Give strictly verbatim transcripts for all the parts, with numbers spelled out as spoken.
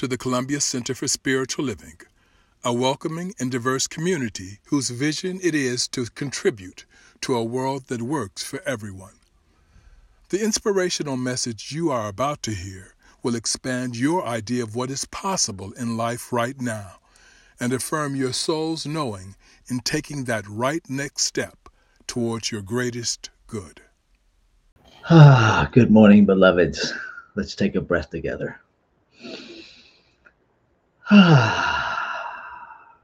to the Columbia Center for Spiritual Living, a welcoming and diverse community whose vision it is to contribute to a world that works for everyone. The inspirational message you are about to hear will expand your idea of what is possible in life right now and affirm your soul's knowing in taking that right next step towards your greatest good. Ah, good morning, beloveds. Let's take a breath together. Ah,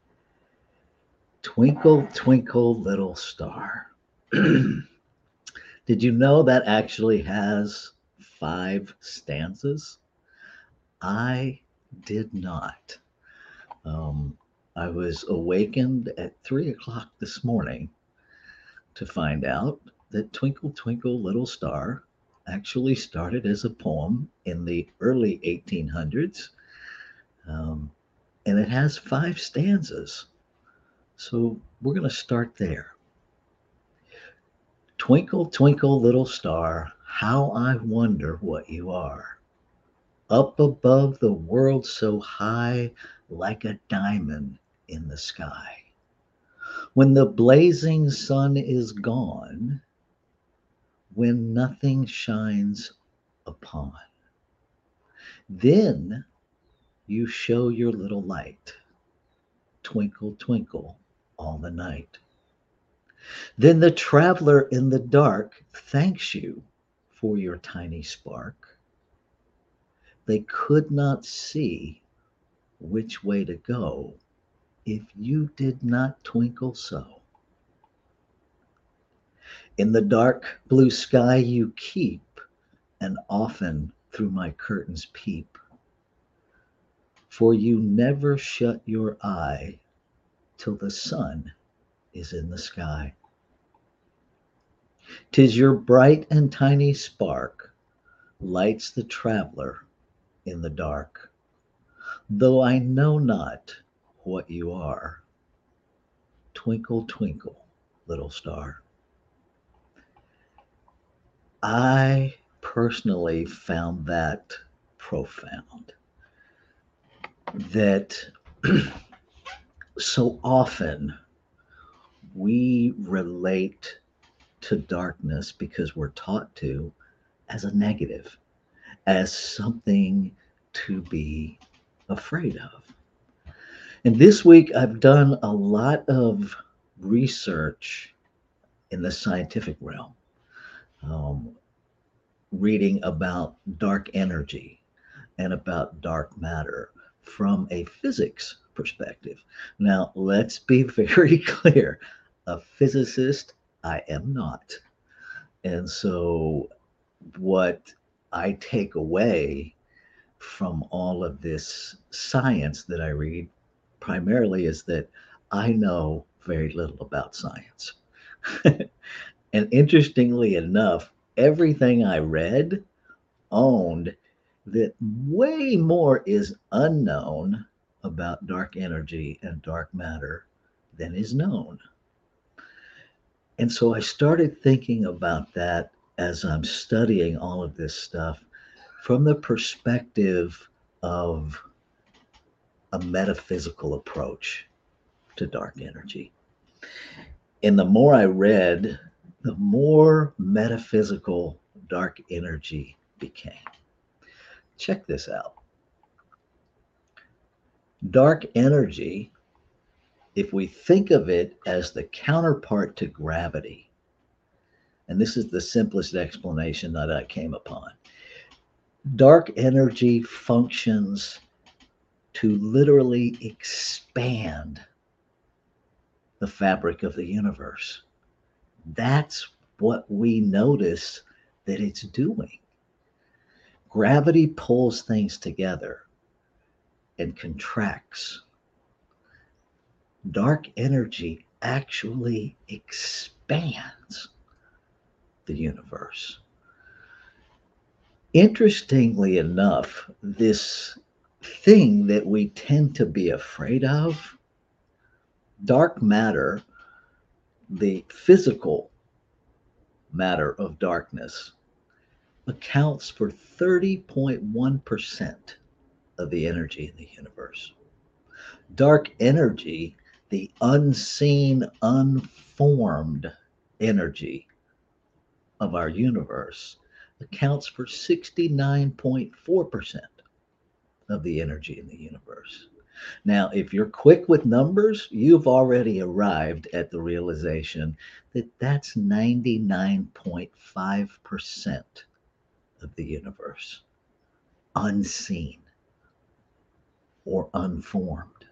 twinkle, twinkle, little star. Did you know that actually has five stanzas? I did not. Um, I was awakened at three o'clock this morning to find out that Twinkle, Twinkle, Little Star actually started as a poem in the early eighteen hundreds. Um, and it has five stanzas. So we're going to start there. Twinkle, twinkle, little star, how I wonder what you are. Up above the world so high, like a diamond in the sky. When the blazing sun is gone, when nothing shines upon, then you show your little light. Twinkle, twinkle, all the night. Then the traveler in the dark thanks you for your tiny spark. They could not see which way to go if you did not twinkle so. In the dark blue sky you keep, and often through my curtains peep, for you never shut your eye till the sun is in the sky. 'Tis your bright and tiny spark lights the traveler in the dark, though I know not what you are. Twinkle, twinkle, little star. I personally found that profound. That so often we relate to darkness because we're taught to as a negative, as something to be afraid of. And this week, I've done a lot of research in the scientific realm, um, reading about dark energy and about dark matter from a physics perspective. Now, let's be very clear, a physicist I am not. And so, what I take away from all of this science that I read primarily is that I know very little about science. And interestingly enough, everything I read owned that way more is unknown about dark energy and dark matter than is known. And so I started thinking about that as I'm studying all of this stuff from the perspective of a metaphysical approach to dark energy. And the more I read, the more metaphysical dark energy became. Check this out. Dark energy, if we think of it as the counterpart to gravity, and this is the simplest explanation that I came upon, dark energy functions to literally expand the fabric of the universe. That's what we notice that it's doing. Gravity pulls things together and contracts. Dark energy actually expands the universe. Interestingly enough, this thing that we tend to be afraid of, dark matter, the physical matter of darkness, accounts for thirty point one percent of the energy in the universe. Dark energy, the unseen, unformed energy of our universe, accounts for sixty-nine point four percent of the energy in the universe. Now, if you're quick with numbers, you've already arrived at the realization that that's ninety-nine point five percent of the universe, unseen or unformed,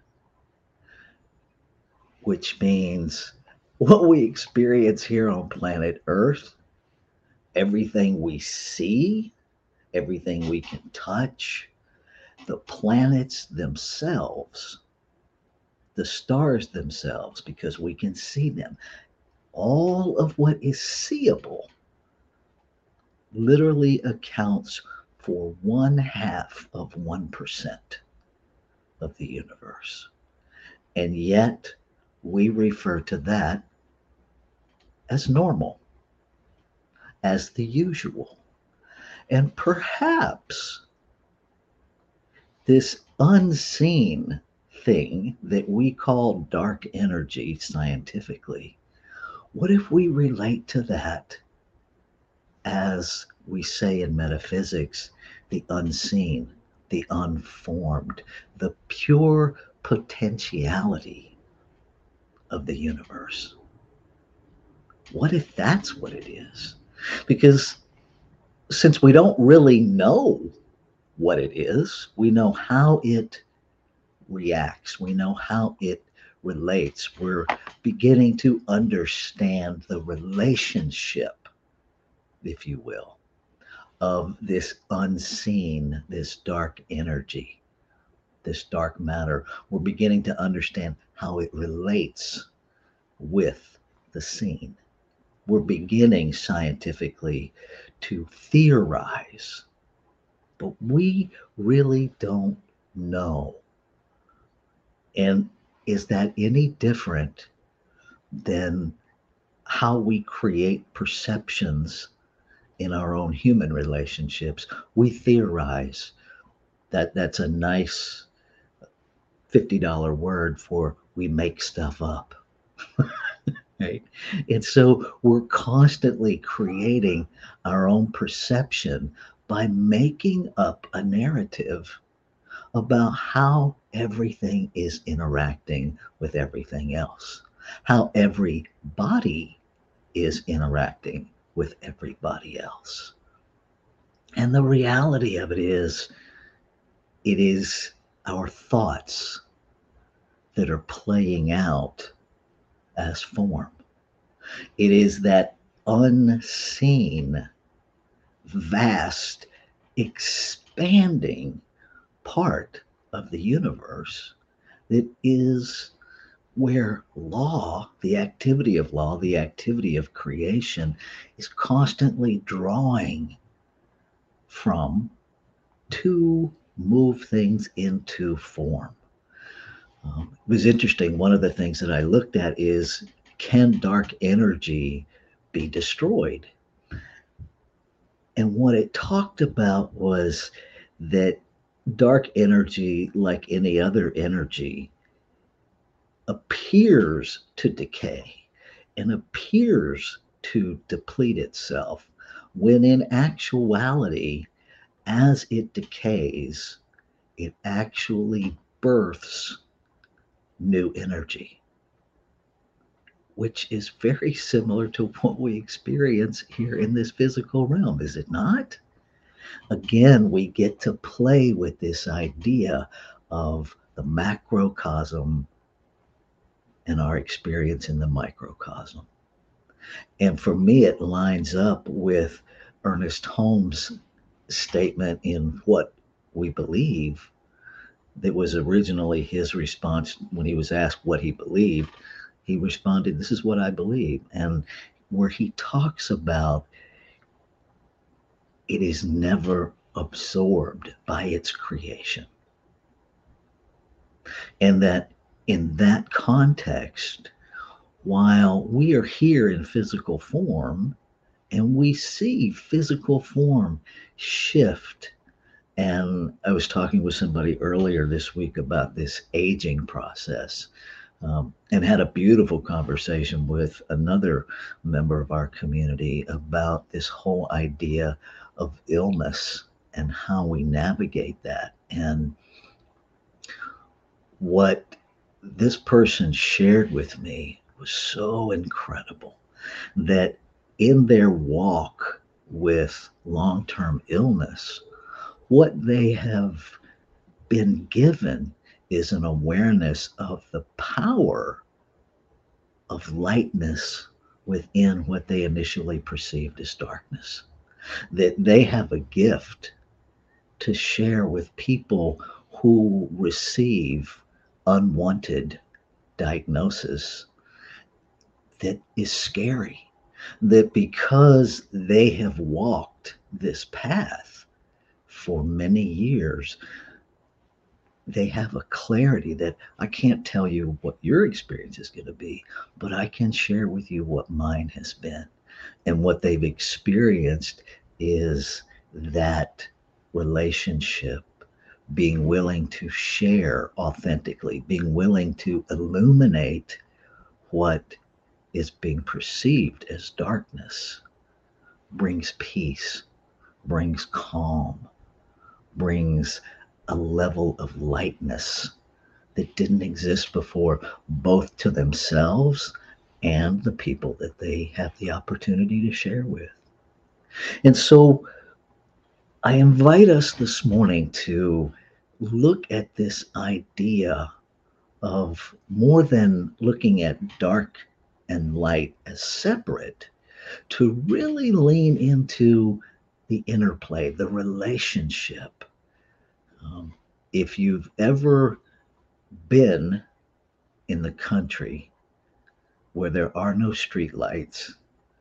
which means what we experience here on planet Earth, everything we see, everything we can touch, the planets themselves, the stars themselves, because we can see them, all of what is seeable literally accounts for one half of one percent of the universe. And yet we refer to that as normal, as the usual. And perhaps this unseen thing that we call dark energy scientifically, what if we relate to that as we say in metaphysics, the unseen, the unformed, the pure potentiality of the universe? What if that's what it is? Because since we don't really know what it is, we know how it reacts, we know how it relates. We're beginning to understand the relationship, if you will, of this unseen, this dark energy, this dark matter. We're beginning to understand how it relates with the seen. We're beginning scientifically to theorize, but we really don't know. And is that any different than how we create perceptions in our own human relationships? We theorize. That that's a nice fifty dollar word for we make stuff up. Right? And so we're constantly creating our own perception by making up a narrative about how everything is interacting with everything else, how everybody is interacting with everybody else. And the reality of it is, it is our thoughts that are playing out as form. It is that unseen, vast, expanding part of the universe that is where law, the activity of law, the activity of creation, is constantly drawing from to move things into form. Um, it was interesting. One of the things that I looked at is, can dark energy be destroyed? And what it talked about was that dark energy, like any other energy, appears to decay and appears to deplete itself, when in actuality, as it decays, it actually births new energy, which is very similar to what we experience here in this physical realm, is it not? Again, we get to play with this idea of the macrocosm and our experience in the microcosm. And for me, it lines up with Ernest Holmes' statement in What We Believe, that was originally his response when he was asked what he believed. He responded, "This is what I believe." And where he talks about it is never absorbed by its creation. And that in that context, while we are here in physical form and we see physical form shift And I was talking with somebody earlier this week about this aging process, um, and had a beautiful conversation with another member of our community about this whole idea of illness and how we navigate that. And what this person shared with me was so incredible, that in their walk with long term illness, what they have been given is an awareness of the power of lightness within what they initially perceived as darkness. That they have a gift to share with people who receive unwanted diagnosis that is scary. That because they have walked this path for many years, they have a clarity that I can't tell you what your experience is going to be, but I can share with you what mine has been. And what they've experienced is that relationship, being willing to share authentically, being willing to illuminate what is being perceived as darkness, brings peace, brings calm, brings a level of lightness that didn't exist before, both to themselves and the people that they have the opportunity to share with. And so I invite us this morning to look at this idea of more than looking at dark and light as separate, to really lean into the interplay, the relationship. Um, if you've ever been in the country where there are no streetlights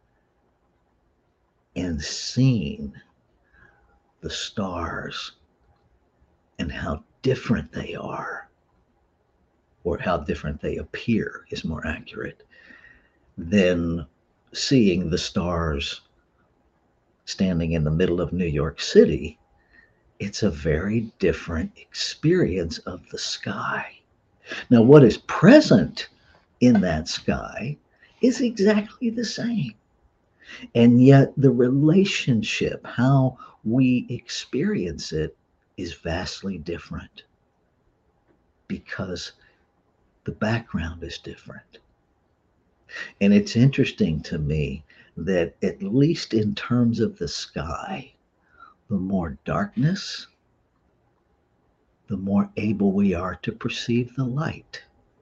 and seen the stars and how different they are, or how different they appear is more accurate, than seeing the stars standing in the middle of New York City, it's a very different experience of the sky. Now, what is present in that sky is exactly the same. And yet the relationship, how we experience it, is vastly different because the background is different. And it's interesting to me that, at least in terms of the sky, the more darkness, the more able we are to perceive the light.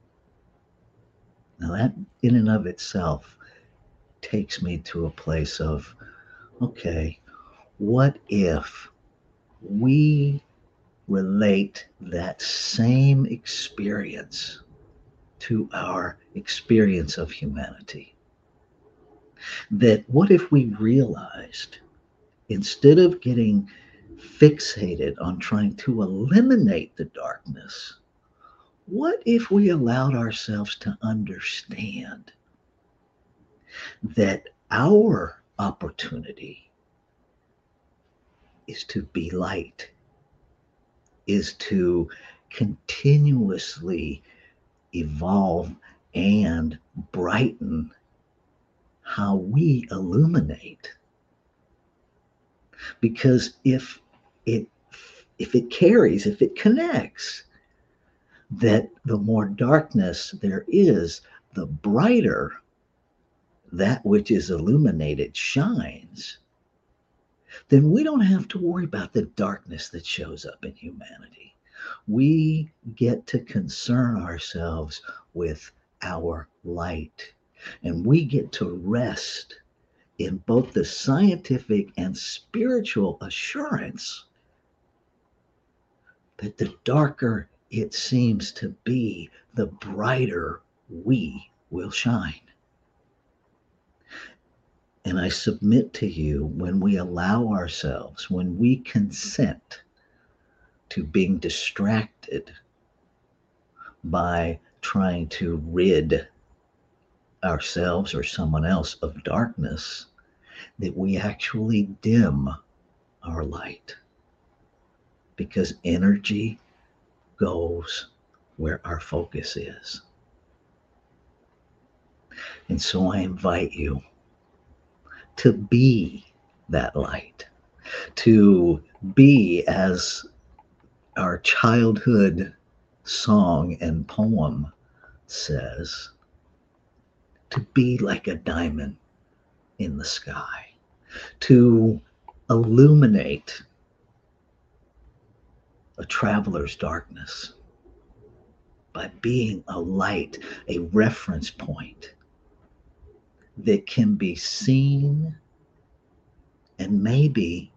Now, that in and of itself takes me to a place of, okay, what if we relate that same experience to our experience of humanity? That what if we realized, instead of getting fixated on trying to eliminate the darkness, what if we allowed ourselves to understand that our opportunity is to be light, is to continuously evolve and brighten how we illuminate? Because if it if it carries, if it connects, that the more darkness there is, the brighter that which is illuminated shines, then we don't have to worry about the darkness that shows up in humanity. We get to concern ourselves with our light, and we get to rest in both the scientific and spiritual assurance that the darker it seems to be, the brighter we will shine. And I submit to you, when we allow ourselves, when we consent to being distracted by trying to rid ourselves or someone else of darkness, that we actually dim our light. because energy goes where our focus is. And so I invite you to be that light, to be, as our childhood song and poem says, to be like a diamond in the sky, to illuminate a traveler's darkness by being a light, a reference point that can be seen and maybe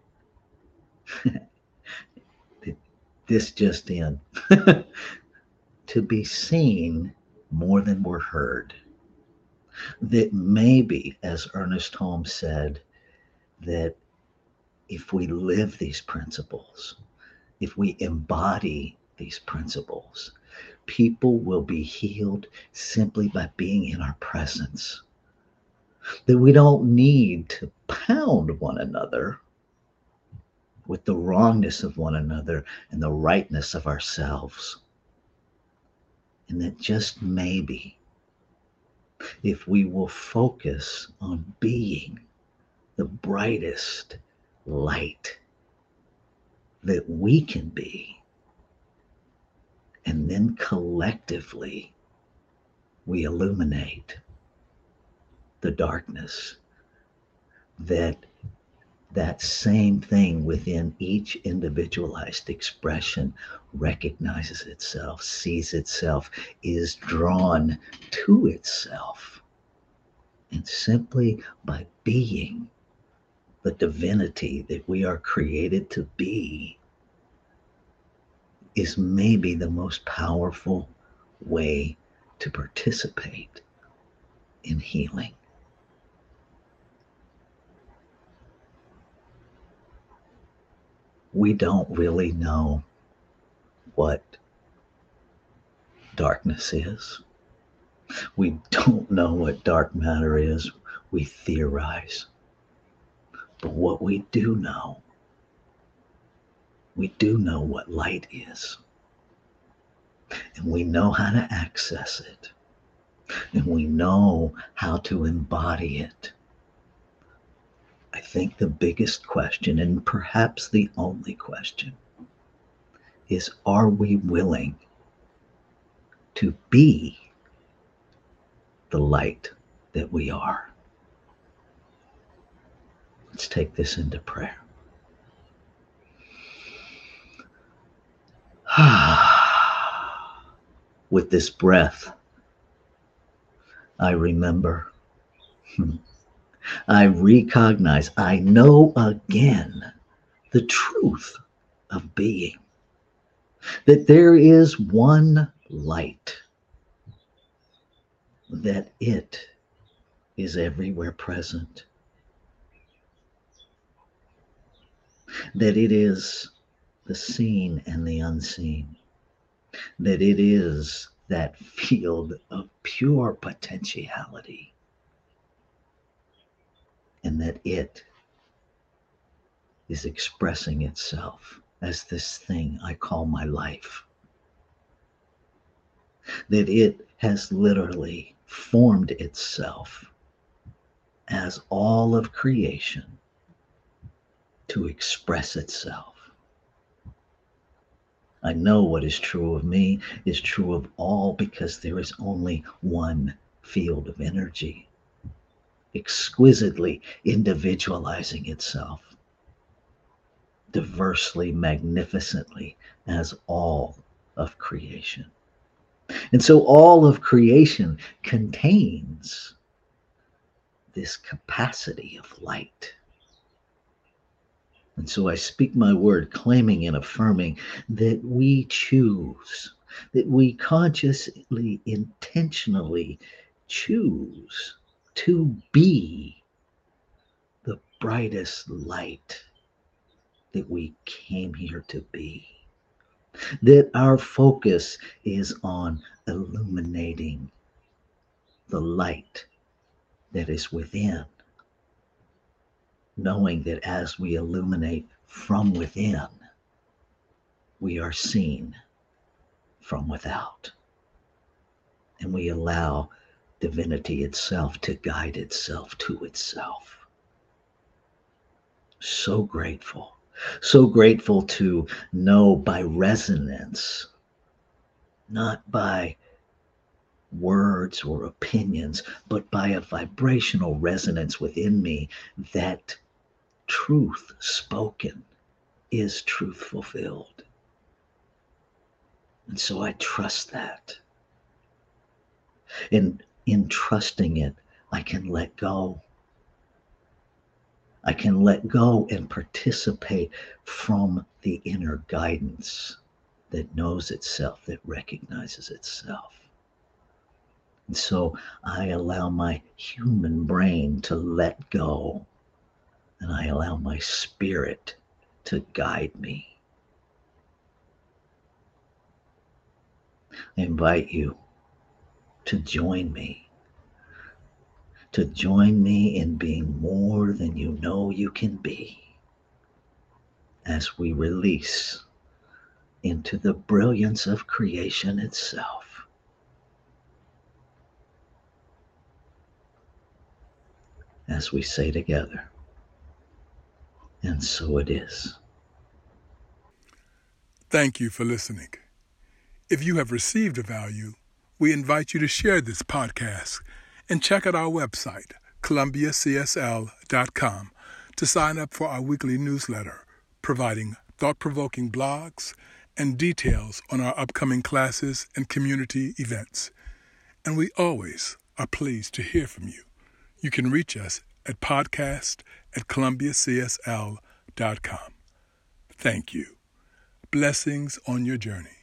this just in to be seen more than we're heard. That maybe, as Ernest Holmes said, that if we live these principles, if we embody these principles, people will be healed simply by being in our presence. That we don't need to pound one another with the wrongness of one another and the rightness of ourselves. And that just maybe, if we will focus on being the brightest light that we can be, and then collectively we illuminate the darkness, that that same thing within each individualized expression recognizes itself, sees itself, is drawn to itself. And simply by being the divinity that we are created to be is maybe the most powerful way to participate in healing. We don't really know what darkness is. We don't know what dark matter is. We theorize. But what we do know, we do know what light is. And we know how to access it. And we know how to embody it. I think the biggest question, and perhaps the only question, is, are we willing to be the light that we are? Let's take this into prayer. With this breath, I remember, I recognize, I know again the truth of being, that there is one light, that it is everywhere present, that it is the seen and the unseen, that it is that field of pure potentiality, and that it is expressing itself as this thing I call my life, that it has literally formed itself as all of creation to express itself. I know what is true of me is true of all, because there is only one field of energy, exquisitely individualizing itself, diversely, magnificently, as all of creation. And so all of creation contains this capacity of light. And so I speak my word, claiming and affirming that we choose, that we consciously, intentionally choose to be the brightest light that we came here to be. That our focus is on illuminating the light that is within, knowing that as we illuminate from within, we are seen from without. And we allow divinity itself to guide itself to itself. So grateful. So grateful to know by resonance, not by words or opinions, but by a vibrational resonance within me, that truth spoken is truth fulfilled. And so I trust that. And in trusting it, I can let go. I can let go and participate from the inner guidance that knows itself, that recognizes itself. And so I allow my human brain to let go, and I allow my spirit to guide me. I invite you to join me, to join me in being more than you know you can be, as we release into the brilliance of creation itself. As we say together, and so it is. Thank you for listening. If you have received a value, we invite you to share this podcast and check out our website, columbia c s l dot com, to sign up for our weekly newsletter, providing thought-provoking blogs and details on our upcoming classes and community events. And we always are pleased to hear from you. You can reach us at podcast at columbia c s l dot com. Thank you. Blessings on your journey.